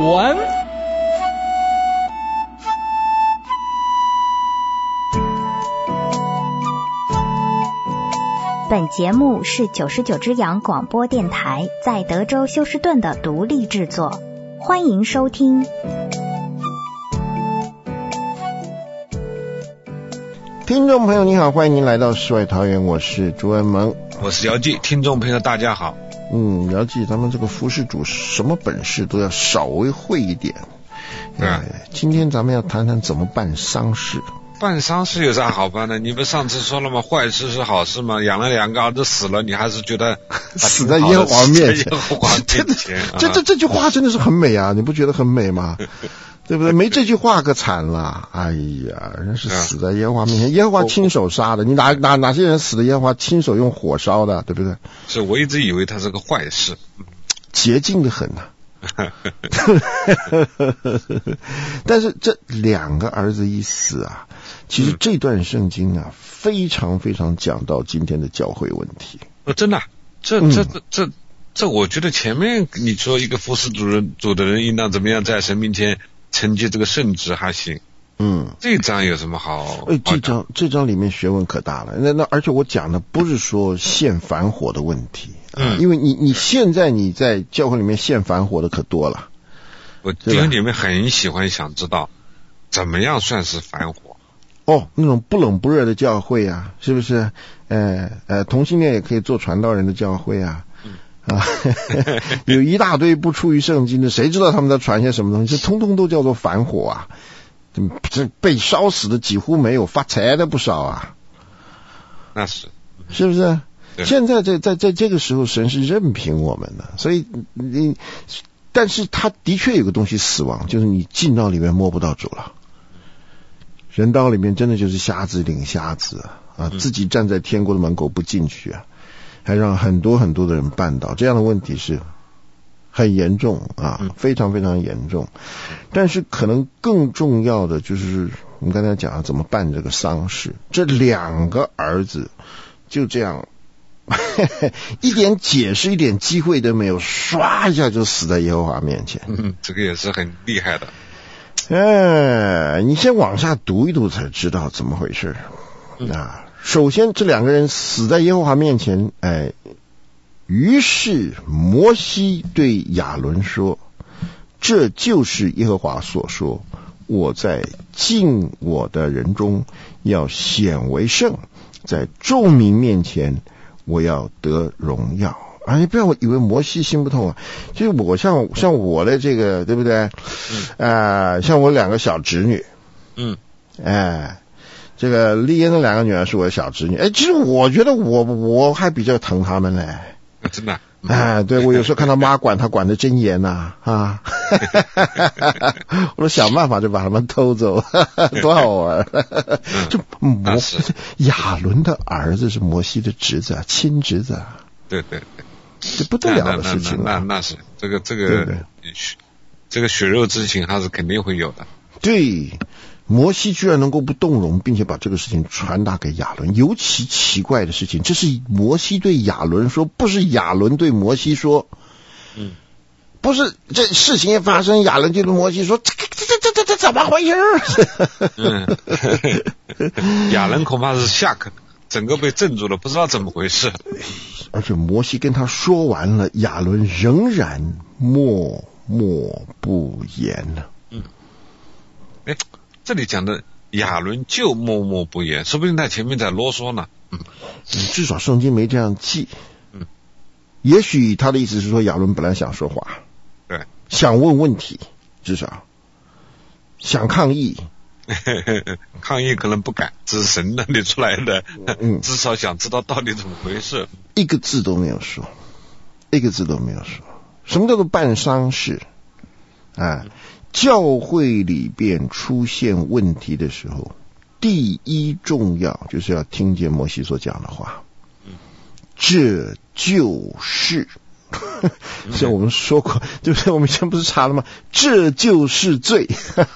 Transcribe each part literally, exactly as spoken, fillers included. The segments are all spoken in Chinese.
文。 本节目是九十九只羊广播电台在德州休斯顿的独立制作，欢迎收听。 听众朋友你好，欢迎您来到世外桃源，我是朱文萌， 我是姚记。听众朋友大家好。 嗯，姚记，咱们这个服饰主什么本事都要稍微会一点。 嗯、呃， 今天咱们要谈谈怎么办丧事。 办丧事有啥好办的？你不上次说了吗？坏事是好事吗？养了两个儿子死了，你还是觉得死在耶和华面前？ 耶和华面前， 这这这句话真的是很美啊！你不觉得很美吗？对不对？没这句话可惨了。哎呀，人是死在耶和华面前，耶和华亲手杀的。你哪哪哪些人死的耶和华亲手用火烧的，对不对？ 是我一直以为它是个坏事， 洁净的很呐、啊。但是这两个儿子一死啊，其实这段圣经啊，非常非常讲到今天的教会问题。 哦，真的、啊，这这这这这，我觉得前面你说一个服侍主人主的人应当怎么样在神面前承接这个圣职还行。嗯，这章有什么好？ 哎，这章这章里面学问可大了。那那而且我讲的不是说献反火的问题，嗯，因为你你现在你在教会里面献反火的可多了。 我弟兄姐妹很喜欢想知道怎么样算是反火。 哦，那种不冷不热的教会啊，是不是？呃呃，同性恋也可以做传道人的教会啊。啊，有一大堆不出于圣经的，谁知道他们在传些什么东西？这通通都叫做反火啊！这被烧死的几乎没有，发财的不少啊。 那是， 是不是？现在在在在这个时候，神是任凭我们的，所以你，但是他的确有个东西死亡，就是你进到里面摸不到主了。人道里面真的就是瞎子领瞎子啊，自己站在天国的门口不进去啊，还让很多很多的人绊倒，这样的问题是很严重啊，非常非常严重。但是可能更重要的就是我们刚才讲怎么办这个丧事。这两个儿子就这样一点解释一点机会都没有，唰一下就死在耶和华面前。 嗯，这个也是很厉害的。 哎，你先往下读一读才知道怎么回事啊。首先这两个人死在耶和华面前，哎，于是摩西对亚伦说，这就是耶和华所说，我在敬我的人中要显为圣，在众民面前我要得荣耀。啊，你不要以为摩西心不痛啊！其实我像像我的这个，对不对？嗯。呃，像我两个小侄女，嗯，哎，这个丽烟的两个女儿是我的小侄女。哎，其实我觉得我我还比较疼她们嘞。 啊、真的。 哎，对，我有时候看他妈管他管得真严呐 啊, 啊我都想办法就把他们偷走，多好玩！就摩亚伦的儿子是摩西的侄子啊，亲侄子啊。 对对对。 这不得了的事情、啊、 那 那, 那, 那是这个这个对对这个血肉之情还是肯定会有的。 对，摩西居然能够不动容，并且把这个事情传达给亚伦。尤其奇怪的事情，这是摩西对亚伦说，不是亚伦对摩西说。嗯，不是这事情一发生，亚伦就对摩西说：“这这这这这怎么回事？” 嗯，亚伦恐怕是吓个整个被镇住了，不知道怎么回事。 而且摩西跟他说完了，亚伦仍然默默不言呢。 嗯，哎，这里讲的亚伦就默默不言，说不定他前面在啰嗦呢。嗯， 至少圣经没这样记。嗯，也许他的意思是说，亚伦本来想说话， 对， 想问问题，至少想抗议。 抗议可能不敢，这是神那里出来的，嗯，至少想知道到底怎么回事。 一个字都没有说，一个字都没有说。什么叫做办丧事啊？教会里边出现问题的时候，第一重要就是要听见摩西所讲的话。嗯，这就是像我们说过，对不对？我们以前不是查了吗？这就是罪。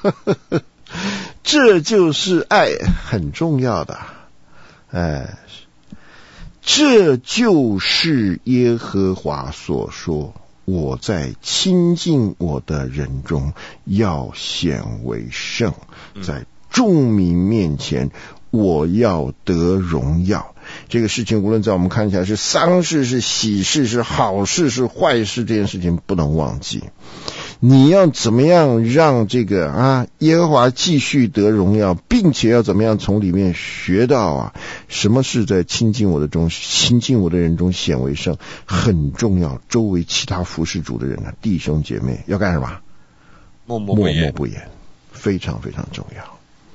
这就是爱，很重要的。哎，这就是耶和华所说， 我在亲近我的人中要显为圣，在众民面前我要得荣耀。这个事情无论在我们看起来是丧事是喜事是好事是坏事，这件事情不能忘记。你要怎么样让这个啊耶和华继续得荣耀，并且要怎么样从里面学到啊什么是在亲近我的中亲近我的人中显为圣，很重要。周围其他服侍主的人啊，弟兄姐妹要干什么？ 默默不言， 默默不言，非常非常重要。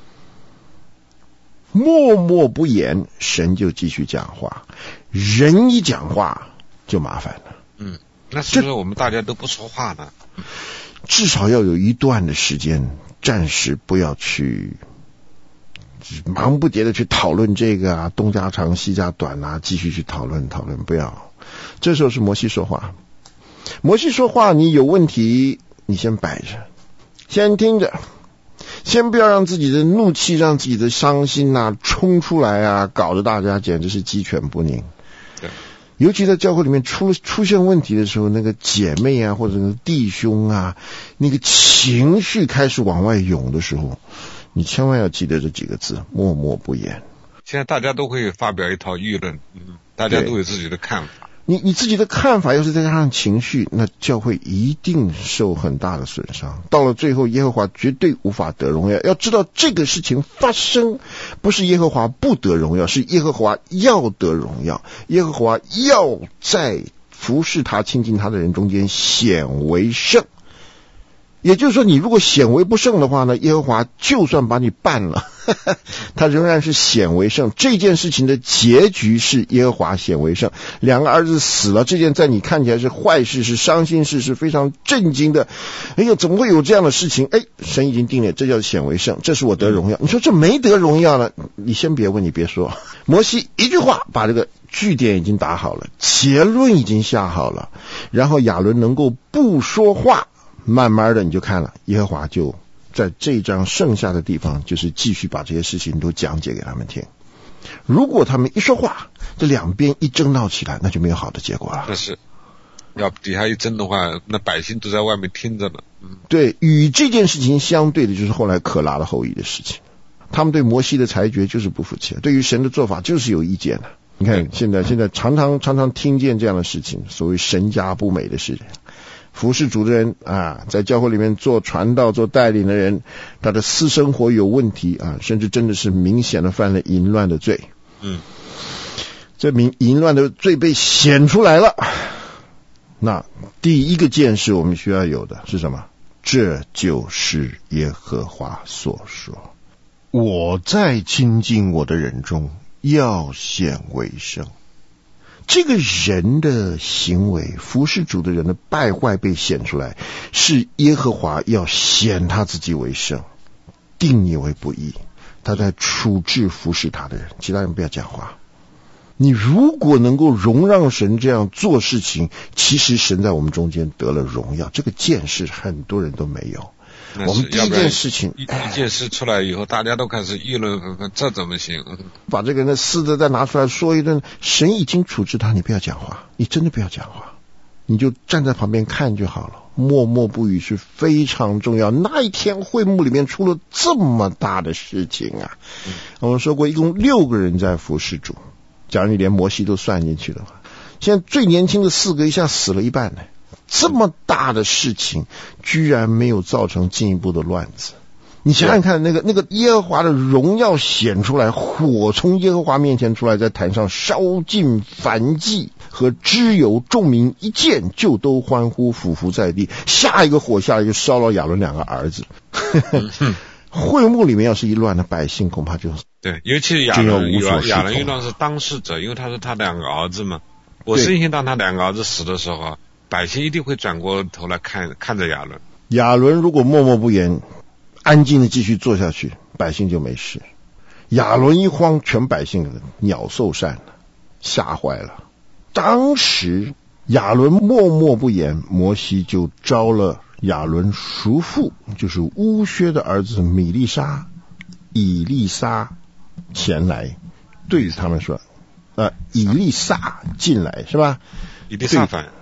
默默不言，神就继续讲话。人一讲话就麻烦了。 嗯，那是不是我们大家都不说话呢？ 至少要有一段的时间，暂时不要去忙不迭的去讨论这个啊，东家长西家短啊，继续去讨论讨论，不要。这时候是摩西说话，摩西说话，你有问题，你先摆着，先听着。先不要让自己的怒气，让自己的伤心啊冲出来啊，搞得大家简直是鸡犬不宁。 对， 尤其在教会里面出出现问题的时候，那个姐妹啊或者那个弟兄啊，那个情绪开始往外涌的时候，你千万要记得这几个字：默默不言。 现在大家都会发表一套议论，嗯，大家都有自己的看法。 你你自己的看法要是再加上情绪，那教会一定受很大的损伤。到了最后，耶和华绝对无法得荣耀。要知道这个事情发生，不是耶和华不得荣耀，是耶和华要得荣耀。耶和华要在服侍他、亲近他的人中间显为圣。也就是说，你如果显为不圣的话呢，耶和华就算把你办了，呵呵，他仍然是显为圣。这件事情的结局是耶和华显为圣。两个儿子死了，这件在你看起来是坏事，是伤心事，是非常震惊的。哎呀，怎么会有这样的事情？哎，神已经定了，这叫显为圣，这是我得荣耀。你说这没得荣耀了，你先别问，你别说。摩西一句话把这个句点已经打好了，结论已经下好了，然后亚伦能够不说话。慢慢的你就看了，耶和华就在这章剩下的地方，就是继续把这些事情都讲解给他们听。如果他们一说话，这两边一争闹起来，那就没有好的结果了。 那是，要底下一争的话，那百姓都在外面听着呢。嗯， 对，与这件事情相对的就是后来可拉的后裔的事情。他们对摩西的裁决就是不服气，对于神的做法就是有意见的。你看现在现在常常常常听见这样的事情，所谓神家不美的事。服侍主的人啊，在教会里面做传道做带领的人，他的私生活有问题啊，甚至真的是明显的犯了淫乱的罪。 嗯， 这名淫乱的罪被显出来了，那第一个件事我们需要有的是什么？这就是耶和华所说，我在亲近我的人中要显为圣。这个人的行为，服侍主的人的败坏被显出来，是耶和华要显他自己为圣，定你为不义。他在处置服侍他的人，其他人不要讲话。你如果能够容让神这样做事情，其实神在我们中间得了荣耀。这个见识很多人都没有。我们第一件事情， 一一件事出来以后，大家都开始议论，这怎么行？ 把这个人的私德再拿出来说一顿，神已经处置他，你不要讲话，你真的不要讲话，你就站在旁边看就好了，默默不语是非常重要。那一天会幕里面出了这么大的事情啊！嗯、我们说过，一共六个人在服侍主，假如你连摩西都算进去的话，现在最年轻的四个一下死了一半呢。这么大的事情居然没有造成进一步的乱子。你想想看，那个那个耶和华的荣耀显出来，火从耶和华面前出来，在坛上烧尽燔祭和脂油，众民一见就都欢呼，俯伏在地。下一个火下来就烧了亚伦两个儿子。会幕里面要是一乱的，百姓恐怕就对，尤其亚伦亚伦一乱是当事者，因为他是他两个儿子嘛。我深信当他两个儿子死的时候，百姓一定会转过头来看看着亚伦。 亚伦如果默默不言，安静的继续做下去，百姓就没事。亚伦一慌，全百姓鸟兽散了，吓坏了。当时亚伦默默不言，摩西就招了亚伦叔父，就是乌薛的儿子米利沙、以利沙前来，对他们说：“呃，以利沙进来是吧？ 以利沙反。”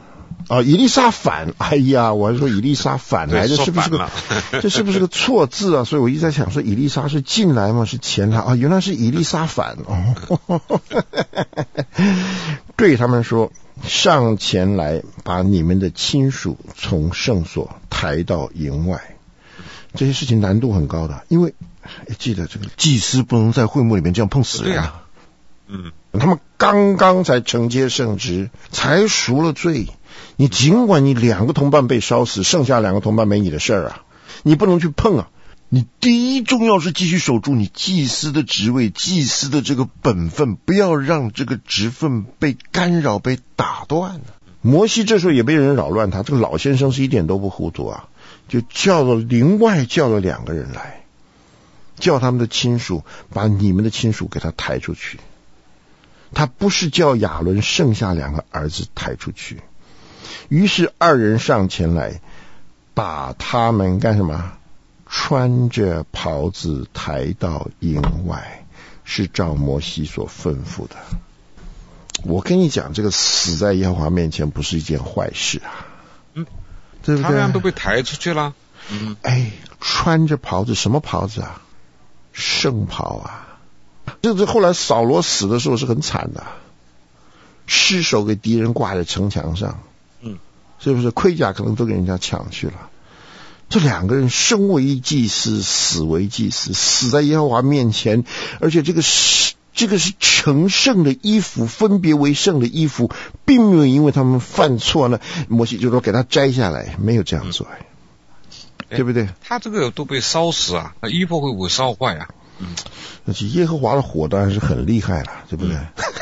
啊，以利沙反，哎呀，我还说以利沙反来，这是不是个这是不是个错字啊？所以我一直在想说，以利沙是进来吗？是前来啊？原来是以利沙反哦。对他们说，上前来把你们的亲属从圣所抬到营外。这些事情难度很高的，因为记得这个祭司不能在会幕里面这样碰死人啊。嗯，他们刚刚才承接圣职，才赎了罪。你尽管你两个同伴被烧死，剩下两个同伴没你的事儿啊，你不能去碰啊。你第一重要是继续守住你祭司的职位，祭司的这个本分，不要让这个职分被干扰、被打断。摩西这时候也被人扰乱他，这个老先生是一点都不糊涂啊，就叫了另外叫了两个人来，叫他们的亲属把你们的亲属给他抬出去。他不是叫亚伦剩下两个儿子抬出去。于是二人上前来，把他们干什么？穿着袍子抬到营外，是照摩西所吩咐的。我跟你讲，这个死在耶和华面前不是一件坏事啊。 嗯， 对不对？ 他们都被抬出去了。 嗯，哎，穿着袍子，什么袍子啊？圣袍啊！这这后来扫罗死的时候是很惨的，尸首给敌人挂在城墙上。 嗯， 是不是盔甲可能都给人家抢去了？这两个人生为祭司，死为祭司，死在耶和华面前，而且这个是这个是成圣的衣服，分别为圣的衣服，并没有因为他们犯错呢，摩西就说给他摘下来，没有这样做。嗯，对不对？ 他这个都被烧死啊，衣服会不会烧坏啊？嗯， 而且耶和华的火当然是很厉害了，对不对？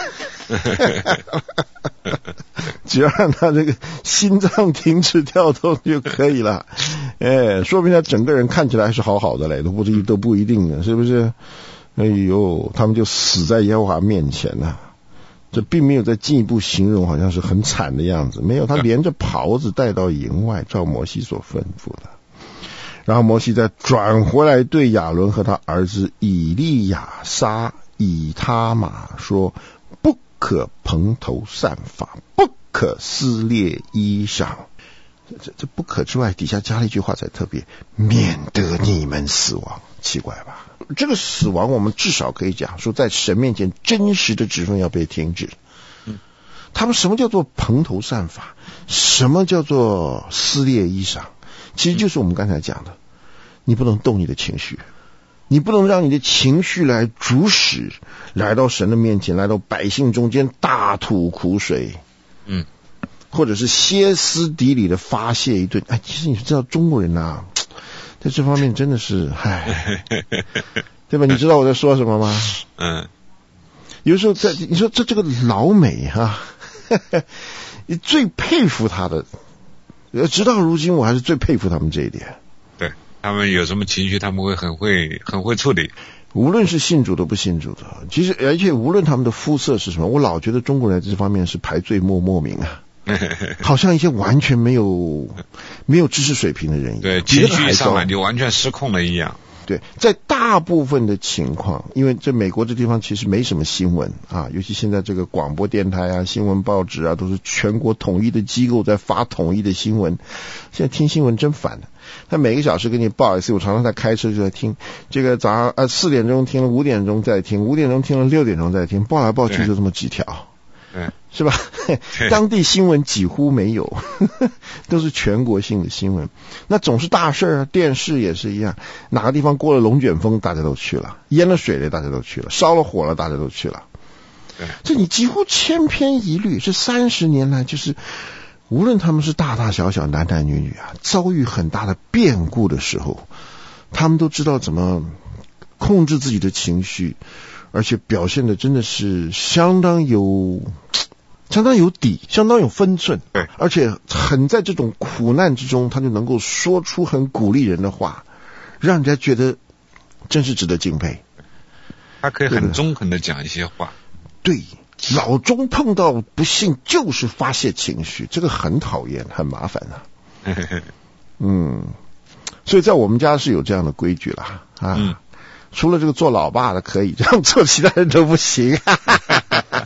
嗯、只要让他这个心脏停止跳动就可以了。哎，说明他整个人看起来还是好好的嘞，都不都不一定的，是不是？哎呦，他们就死在耶和华面前了、啊。这并没有再进一步形容，好像是很惨的样子。没有，他连着袍子带到营外，照摩西所吩咐的。然后摩西再转回来对亚伦和他儿子以利亚撒、以他玛说：不可蓬头散发，不可撕裂衣裳。这这不可之外，底下加了一句话才特别，免得你们死亡。奇怪吧？这个死亡我们至少可以讲说，在神面前真实的职分要被停止。嗯，他们什么叫做蓬头散发？什么叫做撕裂衣裳？其实就是我们刚才讲的，你不能动你的情绪，你不能让你的情绪来主使，来到神的面前，来到百姓中间大吐苦水。嗯，或者是歇斯底里的发泄一顿。哎，其实你知道中国人啊，在这方面真的是，唉，对吧？你知道我在说什么吗？嗯，有时候在你说这这个老美啊，你最佩服他的，直到如今我还是最佩服他们这一点。 对，他们有什么情绪，他们会很会很会处理。 无论是信主的不信主的，其实而且无论他们的肤色是什么，我老觉得中国人在这方面是排最末末名啊。好像一些完全没有没有知识水平的人一样， 对，情绪一上来就完全失控了一样。 对，在大部分的情况，因为在美国这地方其实没什么新闻啊，尤其现在这个广播电台啊、新闻报纸啊，都是全国统一的机构在发统一的新闻。现在听新闻真烦的，他每个小时给你报一次，我常常在开车就在听。这个早上呃四点钟听了，五点钟再听，五点钟听了，六点钟再听，报来报去就这么几条。嗯，是吧？当地新闻几乎没有，都是全国性的新闻。那总是大事啊，电视也是一样，哪个地方过了龙卷风，大家都去了；淹了水了，大家都去了；烧了火了，大家都去了。这你几乎千篇一律。这三十年来，就是无论他们是大大小小、男男女女啊，遭遇很大的变故的时候，他们都知道怎么控制自己的情绪。而且表现的真的是相当有相当有底，相当有分寸，对，而且很在这种苦难之中，他就能够说出很鼓励人的话，让人家觉得真是值得敬佩。 他可以很中肯的讲一些话。 对，老中碰到不幸就是发泄情绪，这个很讨厌，很麻烦啊。嗯，所以在我们家是有这样的规矩啦啊。嗯，除了这个做老爸的可以这样做，其他人都不行。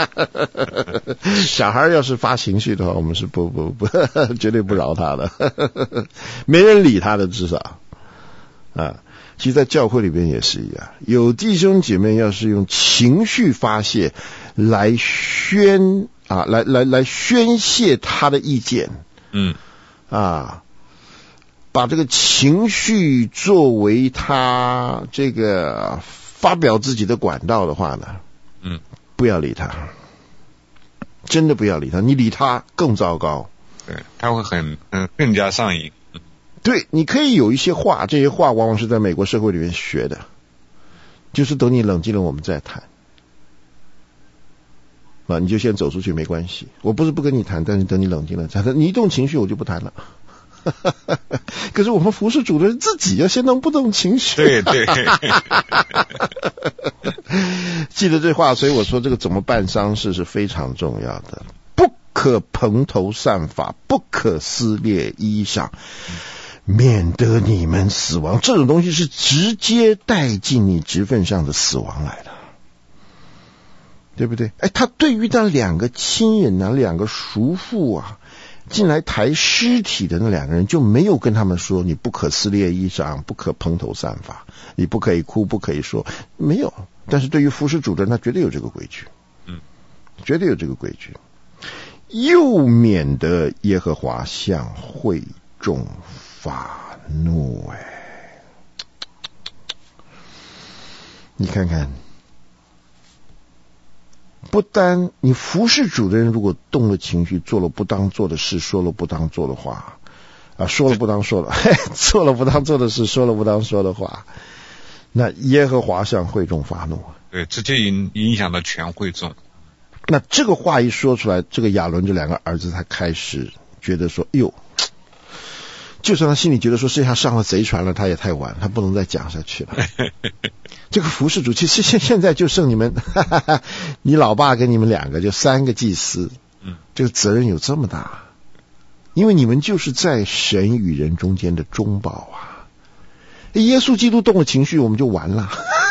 小孩要是发情绪的话，我们是不不不绝对不饶他的，没人理他的，至少啊。其实在教会里边也是一样，有弟兄姐妹要是用情绪发泄来宣啊，来来来宣泄他的意见， 嗯啊，把这个情绪作为他这个发表自己的管道的话呢， 嗯， 不要理他，真的不要理他，你理他更糟糕， 对，他会很嗯更加上瘾。 对，你可以有一些话，这些话往往是在美国社会里面学的，就是等你冷静了我们再谈啊，你就先走出去没关系，我不是不跟你谈，但是等你冷静了再谈，你一动情绪我就不谈了。可是我们服侍主的人自己要先能不动情绪。 对对。 记得这话，所以我说这个怎么办丧事是非常重要的，不可蓬头散发，不可撕裂衣裳，免得你们死亡。这种东西是直接带进你职分上的死亡来的，对不对？哎，他对于那两个亲人啊，两个叔父啊，进来抬尸体的那两个人，就没有跟他们说你不可撕裂衣裳，不可蓬头散发，你不可以哭，不可以说，没有。但是对于服侍主的人，他绝对有这个规矩， 嗯， 绝对有这个规矩，又免得耶和华向会众发怒。哎，你看看，不单你服侍主的人，如果动了情绪，做了不当做的事，说了不当做的话，啊，说了不当说的，做了不当做的事，说了不当说的话，那耶和华向会众发怒， 对，直接影影响到全会众。 那这个话一说出来，这个亚伦这两个儿子他开始觉得说，哎呦，就算他心里觉得说这下上了贼船了，他也太晚，他不能再讲下去了。这个服侍主其实现现在就剩你们，哈哈哈，你老爸跟你们两个，就三个祭司， 嗯，这个责任有这么大，因为你们就是在神与人中间的中保啊。耶稣基督动了情绪，我们就完了，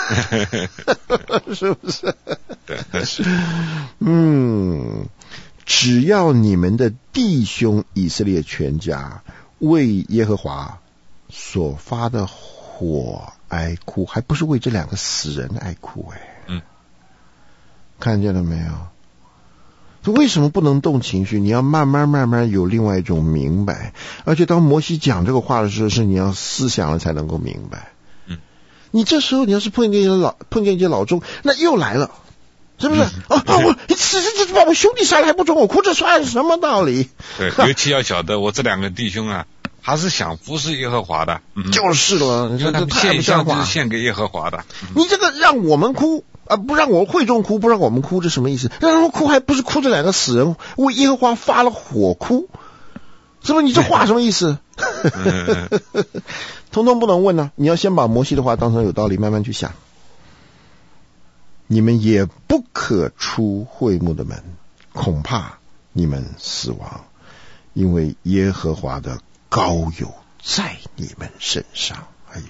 是不是？ 对，是。 嗯，只要你们的弟兄以色列全家为耶和华所发的火哀哭，还不是为这两个死人哀哭，哎， 嗯， 看见了没有？为什么不能动情绪？你要慢慢慢慢有另外一种明白，而且当摩西讲这个话的时候，是你要思想了才能够明白。 嗯， 你这时候你要是碰见一些老碰见一些老钟，那又来了，是不是？啊啊！我你这这这把我兄弟杀了还不准我哭，这算什么道理？ 对，尤其要晓得，我这两个弟兄啊，还是想服侍耶和华的。 嗯、就是了，你说这太不像话， 就是献给耶和华的。 嗯、你这个让我们哭。啊！不让我会众哭，不让我们哭，这什么意思？让他们哭还不是哭这两个死人，为耶和华发了火哭，是不是？你这话什么意思？通通不能问呢、啊！你要先把摩西的话当成有道理，慢慢去想。你们也不可出会幕的门，恐怕你们死亡，因为耶和华的膏油在你们身上。哎呦！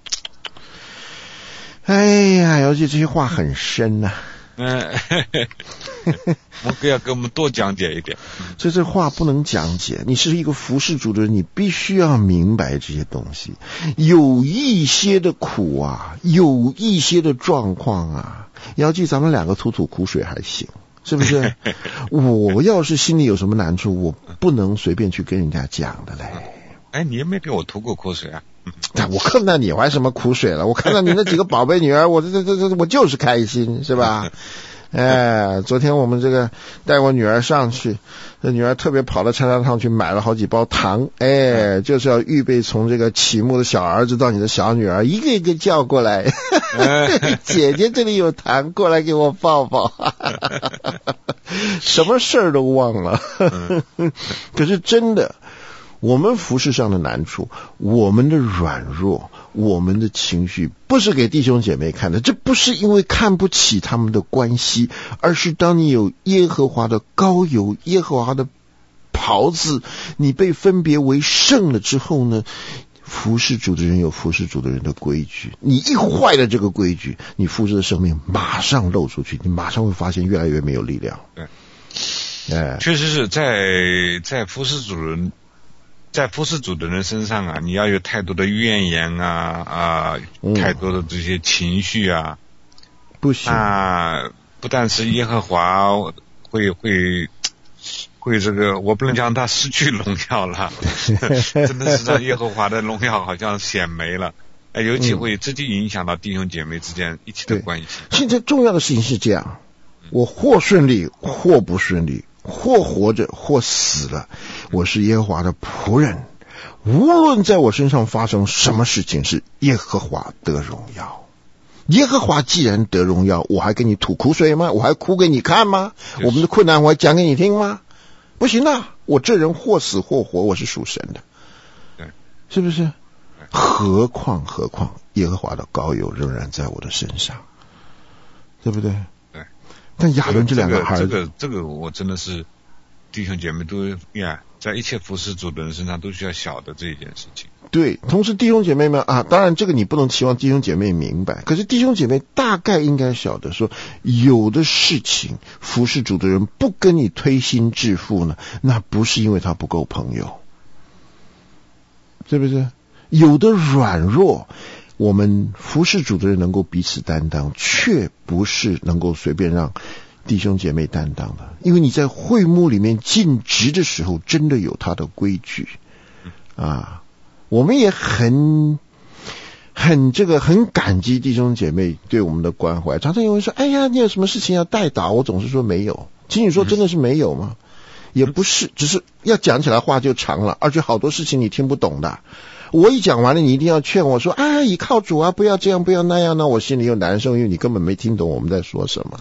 哎呀，而且这些话很深呐、啊。 嗯，我哥要给我们多讲解一点。 所以这话不能讲解。你是一个服侍主的人，你必须要明白这些东西。有一些的苦啊，有一些的状况啊，要记咱们两个吐吐苦水还行，是不是？我要是心里有什么难处，我不能随便去跟人家讲的嘞。 哎，你也没给我吐过苦水啊。 我看到你我还什么苦水了？我看到你那几个宝贝女儿，我这这这我就是开心，是吧？哎，昨天我们这个带我女儿上去，这女儿特别跑到菜市场去买了好几包糖，哎，就是要预备从这个启幕的小儿子到你的小女儿，一个一个叫过来，姐姐这里有糖，过来给我抱抱，什么事儿都忘了。可是真的。我们服事上的难处，我们的软弱，我们的情绪，不是给弟兄姐妹看的，这不是因为看不起他们的关系，而是当你有耶和华的膏油，耶和华的袍子，你被分别为圣了之后呢， 服侍主的人有服侍主的人的规矩，你一坏了这个规矩，你服侍的生命马上漏出去，你马上会发现越来越没有力量。 对， 哎， 确实是在在服侍主人，在服侍主的人身上啊，你要有太多的怨言啊啊， 嗯、 太多的这些情绪啊， 不行啊，不但是耶和华会会。会这个，我不能讲他失去荣耀了，真的是让耶和华的荣耀好像显没了，哎，尤其会直接影响到弟兄姐妹之间一起的关系。 现在重要的事情是这样，我或顺利或不顺利，或活着或死了，我是耶和华的仆人，无论在我身上发生什么事情，是耶和华得荣耀。耶和华既然得荣耀，我还给你吐苦水吗？我还哭给你看吗？我们的困难我还讲给你听吗？不行啊，我这人或死或活，我是属神的， 对， 是不是？何况何况耶和华的膏油仍然在我的身上，对不对？ 对。 但亚伦这两个孩子， 这个、这个、这个我真的是弟兄姐妹都呀，在一切服侍主的人身上都需要晓得这一件事情。 对，同时弟兄姐妹们啊，当然这个你不能期望弟兄姐妹明白，可是弟兄姐妹大概应该晓得说，有的事情服侍主的人不跟你推心置腹呢，那不是因为他不够朋友，是不是？有的软弱，我们服侍主的人能够彼此担当，却不是能够随便让弟兄姐妹担当的，因为你在会幕里面尽职的时候，真的有他的规矩啊。我们也很很这个很感激弟兄姐妹对我们的关怀，常常有人说，哎呀，你有什么事情要代祷？我总是说没有。请你说真的是没有吗？也不是，只是要讲起来话就长了，而且好多事情你听不懂的。我一讲完了，你一定要劝我说啊，倚靠主啊，不要这样，不要那样，那我心里又难受，因为你根本没听懂我们在说什么。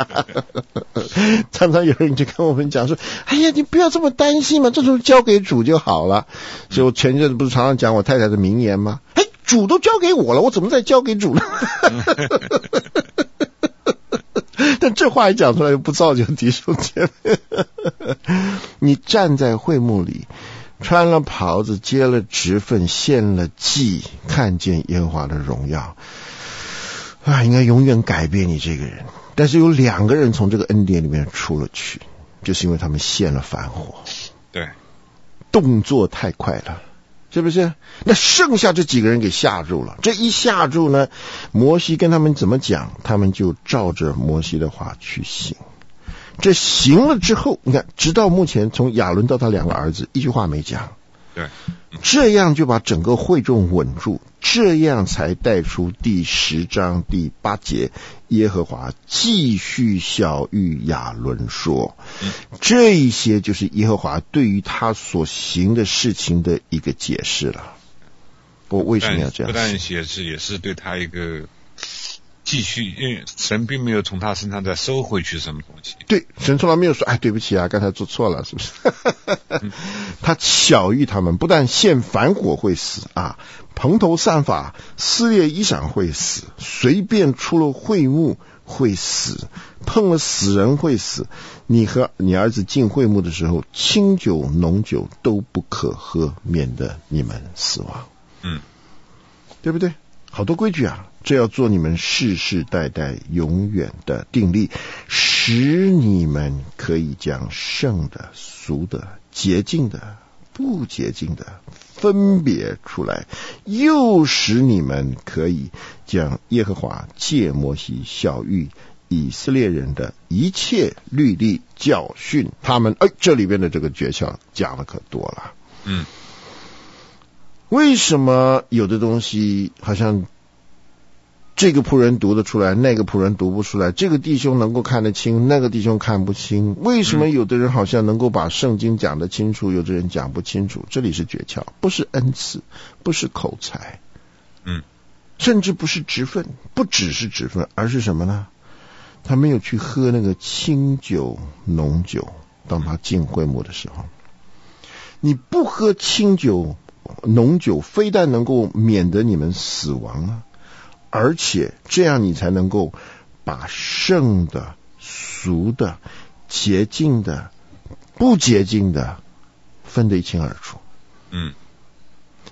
常常有人就跟我们讲说，哎呀，你不要这么担心嘛，这种交给主就好了。所以我前阵子不是常常讲我太太的名言吗？哎，主都交给我了，我怎么再交给主呢？但这话一讲出来又不造就弟兄姐妹。你站在会幕里，穿了袍子，接了职分，献了祭，看见耶和华的荣耀啊，应该永远改变你这个人。但是有两个人从这个恩典里面出了去，就是因为他们献了反火， 对， 动作太快了，是不是？那剩下这几个人给吓住了，这一吓住呢，摩西跟他们怎么讲，他们就照着摩西的话去行。这行了之后，你看，直到目前从亚伦到他两个儿子，一句话没讲。 对， 这样就把整个会众稳住，这样才带出第十章第八节，耶和华继续晓谕亚伦说，嗯、这一些就是耶和华对于他所行的事情的一个解释了。我为什么要这样？ 不但解释，也是对他一个继续，因为神并没有从他身上再收回去什么东西。 对，神从来没有说，哎，对不起啊，刚才做错了，是不是？嗯、他晓谕他们，不但献反火会死啊，蓬头散发、撕裂衣裳会死，随便出了会幕会死，碰了死人会死。你和你儿子进会幕的时候，清酒、浓酒都不可喝，免得你们死亡。 嗯， 对不对？好多规矩啊，这要做你们世世代代永远的定例，使你们可以将圣的、俗的、洁净的、不洁净的分别出来，又使你们可以将耶和华借摩西晓谕以色列人的一切律例教训他们。哎，这里边的这个诀窍讲的可多了。 嗯。 为什么有的东西好像这个仆人读得出来，那个仆人读不出来，这个弟兄能够看得清，那个弟兄看不清？为什么有的人好像能够把圣经讲得清楚，有的人讲不清楚？这里是诀窍，不是恩赐，不是口才， 嗯， 甚至不是职分，不只是职分，而是什么呢？他没有去喝那个清酒浓酒，当他进会幕的时候，你不喝清酒浓酒，非但能够免得你们死亡啊，而且这样你才能够把圣的、俗的、洁净的、不洁净的分得一清二楚。 嗯，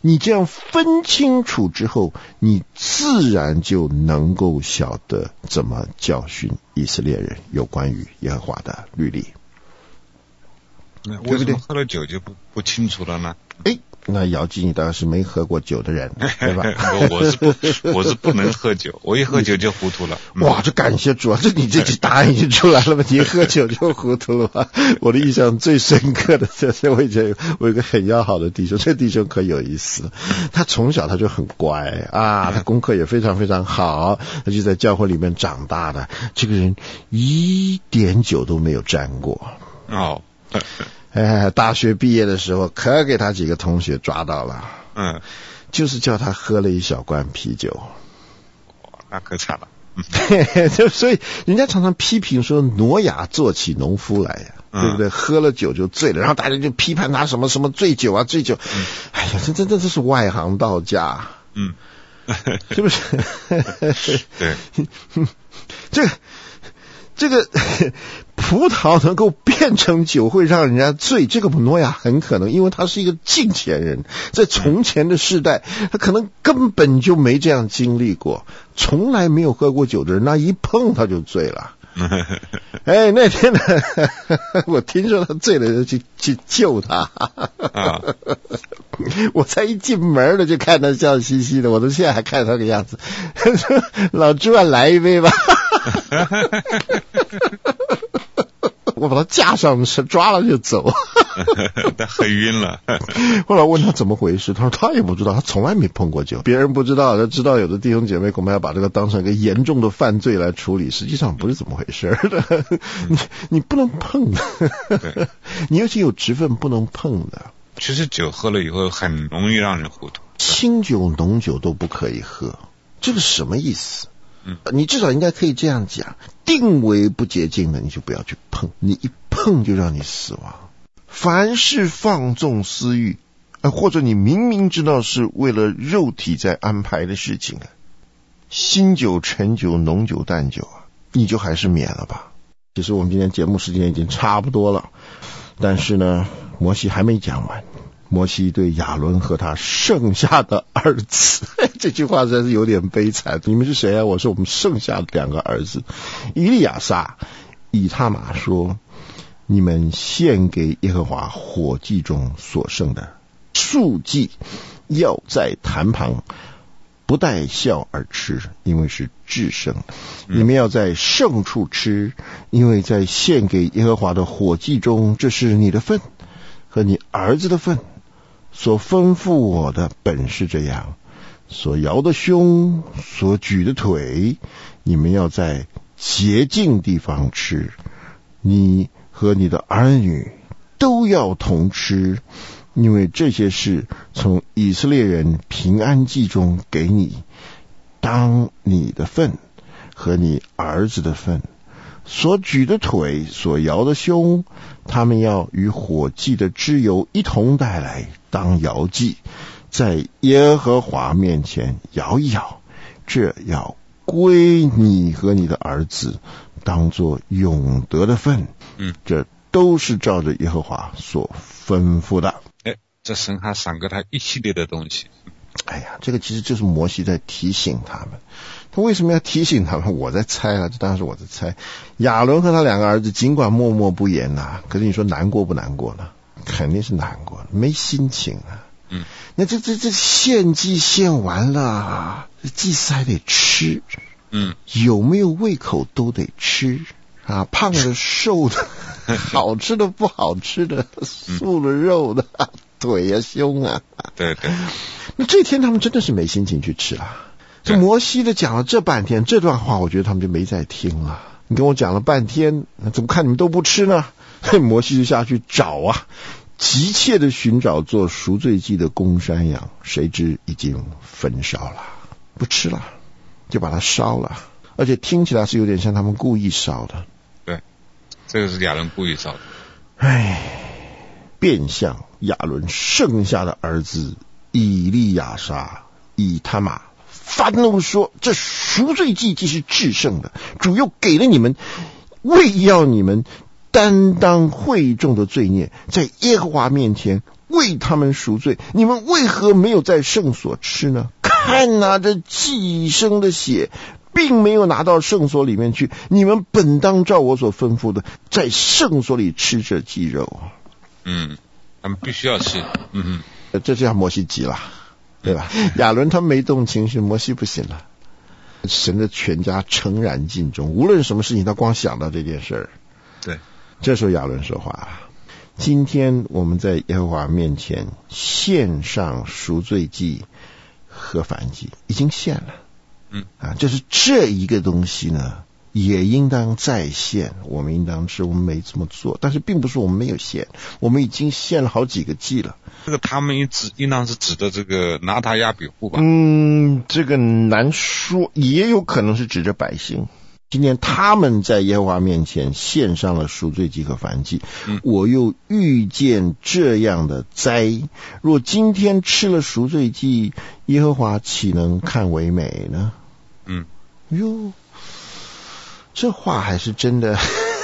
你这样分清楚之后，你自然就能够晓得怎么教训以色列人有关于耶和华的律例。 那为什么喝了酒就不不清楚了呢？ 哎，那姚记你当然是没喝过酒的人，对吧？ 我我是不我是不能喝酒，我一喝酒就糊涂了。 哇，这感谢主啊！这你这句答案已经出来了吗？你一喝酒就糊涂了吧？我的印象最深刻的就是我以前我有一个很要好的弟兄，这弟兄可有意思了。他从小他就很乖啊，他功课也非常非常好，他就在教会里面长大的。这个人一点酒都没有沾过哦。 哎，大学毕业的时候，可给他几个同学抓到了， 嗯， 就是叫他喝了一小罐啤酒， 那可惨了。 就所以人家常常批评说挪亚做起农夫来呀、啊，嗯、对不对？喝了酒就醉了，然后大家就批判他什么什么醉酒啊醉酒，嗯、哎呀，这真的这是外行道家， 嗯， 是不是？ 对， 这个这个。葡萄能够变成酒会让人家醉，这个挪亚很可能，因为他是一个近前人，在从前的世代，他可能根本就没这样经历过，从来没有喝过酒的人，那一碰他就醉了。哎，那天呢，我听说他醉了，就去去救他。 啊、 我才一进门了，就看他笑嘻嘻的，我到现在还看他个样子。老朱啊，来一杯吧。我把他架上车，抓了就走。 他喝晕了。 后来问他怎么回事，他说他也不知道，他从来没碰过酒。别人不知道，他知道有的弟兄姐妹恐怕要把这个当成一个严重的犯罪来处理，实际上不是怎么回事的。你你不能碰的，你尤其有职分不能碰的。 其实酒喝了以后很容易让人糊涂， 清酒、浓酒都不可以喝，这个什么意思？嗯，你至少应该可以这样讲，定为不洁净的你就不要去碰，你一碰就让你死亡。凡是放纵私欲，或者你明明知道是为了肉体在安排的事情，新酒、陈酒、浓酒、淡酒，你就还是免了吧。其实我们今天节目时间已经差不多了，但是呢，摩西还没讲完。摩西对亚伦和他剩下的儿子，这句话实在是有点悲惨。你们是谁啊？我说我们剩下的两个儿子，以利亚撒、以他玛说，你们献给耶和华火祭中所剩的素祭，要在坛旁不带笑而吃，因为是至圣的。你们要在圣处吃，因为在献给耶和华的火祭中，这是你的份和你儿子的份。所吩咐我的本是这样，所摇的胸，所举的腿，你们要在洁净地方吃，你和你的儿女都要同吃，因为这些事从以色列人平安祭中给你，当你的份和你儿子的份。所举的腿，所摇的胸，他们要与火祭的脂油一同带来，当摇祭，在耶和华面前摇一摇，这要归你和你的儿子，当作永得的份。嗯，这都是照着耶和华所吩咐的。 哎，这神还赏给他一系列的东西。 哎呀，这个其实就是摩西在提醒他们。他为什么要提醒他们？我在猜啊，这当然是我在猜。亚伦和他两个儿子尽管默默不言呐、啊，可是你说难过不难过呢？肯定是难过，没心情啊。 嗯， 那这这这献祭献完了，祭司还得吃。 嗯， 有没有胃口都得吃啊，胖的瘦的，好吃的不好吃的，素的肉的，腿呀、啊、胸啊。 对对。 那这天他们真的是没心情去吃了。这摩西的讲了这半天，这段话我觉得他们就没再听了。你跟我讲了半天，怎么看你们都不吃呢？摩西就下去找啊，急切的寻找做赎罪祭的公山羊，谁知已经焚烧了，不吃了，就把它烧了，而且听起来是有点像他们故意烧的。 对，这个是亚伦故意烧的。 唉，变相亚伦剩下的儿子以利亚撒、以他玛发怒说，这赎罪祭既是至圣的，主又给了你们，为要你们担当会众的罪孽，在耶和华面前为他们赎罪，你们为何没有在圣所吃呢？看啊，这寄生的血并没有拿到圣所里面去，你们本当照我所吩咐的，在圣所里吃这祭肉。 嗯，他们必须要吃。嗯嗯，这就让摩西急了，对吧？亚伦他没动情绪，摩西不行了。神的全家诚然尽忠，无论什么事情，他光想到这件事儿。 对， 这时候亚伦说话了：今天我们在耶和华面前献上赎罪祭和燔祭，已经献了。 嗯啊，就是这一个东西呢，也应当再献。我们应当是我们没这么做，但是并不是我们没有献，我们已经献了好几个祭了。 这个他们一指应当是指的这个拿他亚比户吧？ 嗯，这个难说，也有可能是指着百姓。今天他们在耶和华面前献上了赎罪祭和燔祭， 嗯、 我又遇见这样的灾。若今天吃了赎罪祭，耶和华岂能看为美呢？ 嗯， 哟，这话还是真的。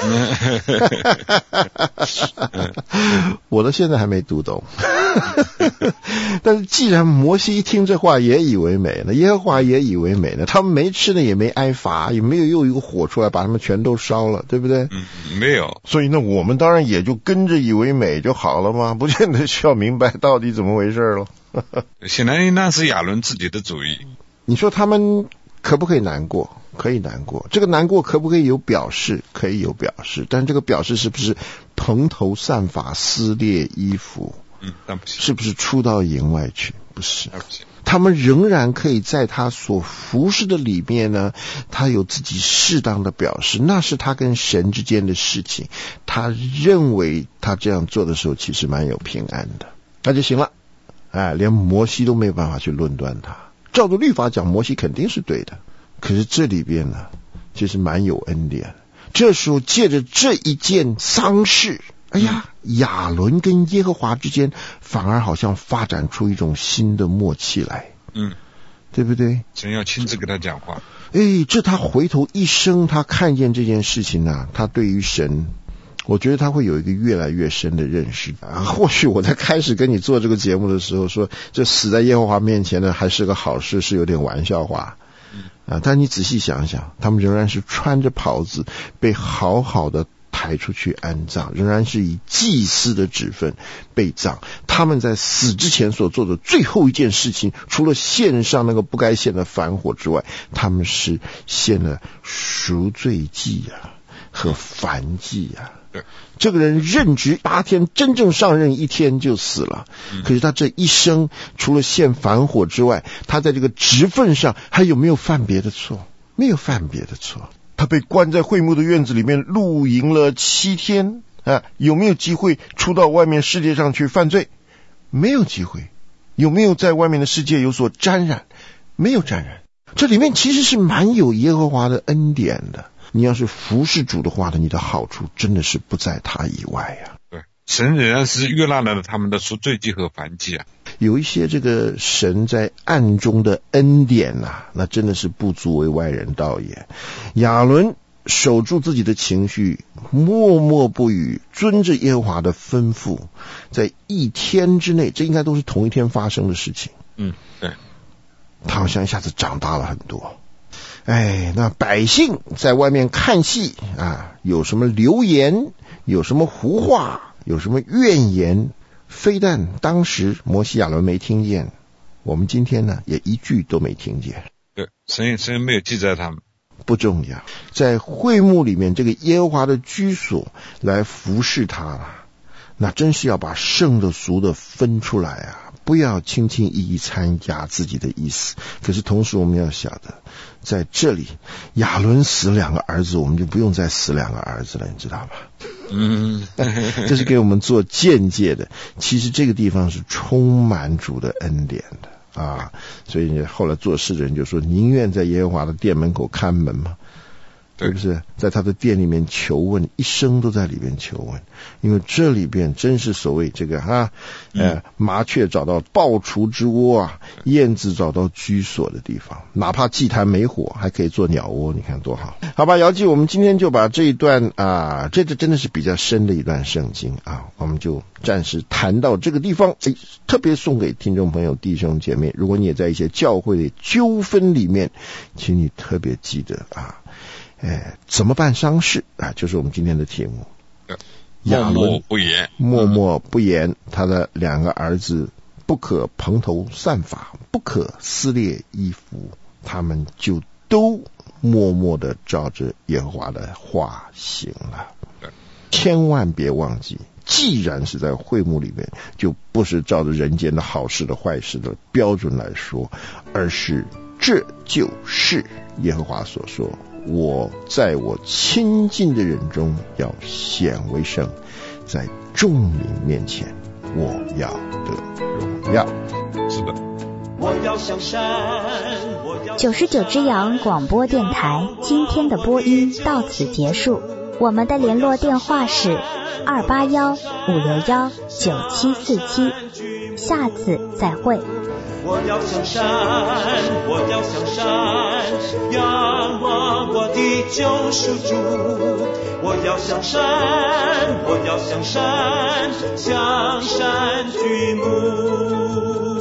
我到现在还没读懂。但是既然摩西一听这话也以为美呢，耶和华也以为美呢，他们没吃的也没挨罚，也没有又一个火出来把他们全都烧了，对不对？ 嗯，没有。 所以呢，我们当然也就跟着以为美就好了嘛，不见得需要明白到底怎么回事了。 显然那是亚伦自己的主意。 你说他们可不可以难过？可以难过。这个难过可不可以有表示？可以有表示。但这个表示是不是蓬头散发、撕裂衣服？ 嗯，但不行。 是不是出到营外去？不是。 不行。 他们仍然可以在他所服侍的里面呢，他有自己适当的表示，那是他跟神之间的事情。他认为他这样做的时候，其实蛮有平安的，那就行了。哎，连摩西都没有办法去论断他。照着律法讲，摩西肯定是对的。可是这里边呢，其实蛮有恩典。这时候借着这一件丧事，哎呀，亚伦跟耶和华之间反而好像发展出一种新的默契来。 嗯， 对不对？ 神要亲自跟他讲话。 哎，这他回头一生，他看见这件事情啊，他对于神，我觉得他会有一个越来越深的认识啊。或许我在开始跟你做这个节目的时候说，这死在耶和华面前呢，还是个好事，是有点玩笑话。啊！但你仔细想想，他们仍然是穿着袍子，被好好的抬出去安葬，仍然是以祭司的职分被葬。他们在死之前所做的最后一件事情，除了献上那个不该献的燔火之外，他们是献了赎罪祭啊和燔祭啊。 对， 这个人任职八天，真正上任一天就死了。嗯、可是他这一生，除了献燔火之外，他在这个职分上还有没有犯别的错？没有犯别的错。他被关在会幕的院子里面露营了七天啊，有没有机会出到外面世界上去犯罪？没有机会。有没有在外面的世界有所沾染？没有沾染。这里面其实是蛮有耶和华的恩典的。你要是服侍主的话呢，你的好处真的是不在他以外呀、啊。 对，神仍然是悦纳了他们的赎罪祭和燔祭啊。 有一些这个神在暗中的恩典啊，那真的是不足为外人道也。亚伦守住自己的情绪，默默不语，遵着耶和华的吩咐，在一天之内，这应该都是同一天发生的事情。 嗯，对， 他好像一下子长大了很多。哎，那百姓在外面看戏啊，有什么流言，有什么胡话，有什么怨言，非但当时摩西亚伦没听见，我们今天呢也一句都没听见。 对，神神没有记载他们。 不重要，在会幕里面这个耶和华的居所来服侍他了，那真是要把圣的俗的分出来啊，不要轻轻易易参加自己的意思。可是同时我们要晓得，在这里亚伦死两个儿子，我们就不用再死两个儿子了，你知道吧？ 嗯， 这是给我们做见解的。其实这个地方是充满主的恩典的啊，所以后来做事的人就说，宁愿在耶和华的殿门口看门嘛。 对不是？在他的店里面求问，一生都在里面求问，因为这里边真是所谓这个哈，呃，麻雀找到爆雏之窝啊，燕子找到居所的地方，哪怕祭坛没火，还可以做鸟窝，你看多好。好吧，姚记，我们今天就把这一段啊，这个真的是比较深的一段圣经啊，我们就暂时谈到这个地方。哎，特别送给听众朋友、弟兄姐妹，如果你也在一些教会的纠纷里面，请你特别记得啊。哎，怎么办丧事啊？就是我们今天的题目。 默默不言， 默默不言，他的两个儿子不可蓬头散发，不可撕裂衣服，他们就都默默的照着耶和华的话行了。千万别忘记，既然是在会幕里面，就不是照着人间的好事的坏事的标准来说，而是这就是耶和华所说，我在我亲近的人中要显为圣，在众民面前我要得荣耀。 是的， 我要向山， 九十九只羊广播电台今天的播音到此结束，我们的联络电话是二八幺五六幺九七四七，下次再会。 我要向山，我要向山，仰望我的救赎主。我要向山，我要向山，向山举目。